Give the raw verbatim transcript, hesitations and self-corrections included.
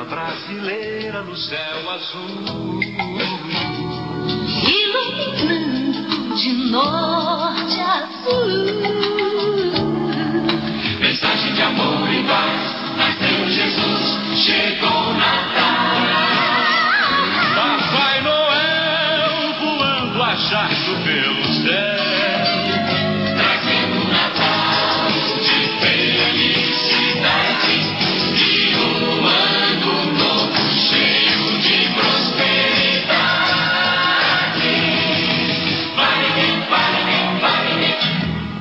estrela brasileira no céu azul, iluminando de norte a sul. Mensagem de amor e paz, nasceu Jesus, chegou o Natal. Papai Noel voando a jato pelo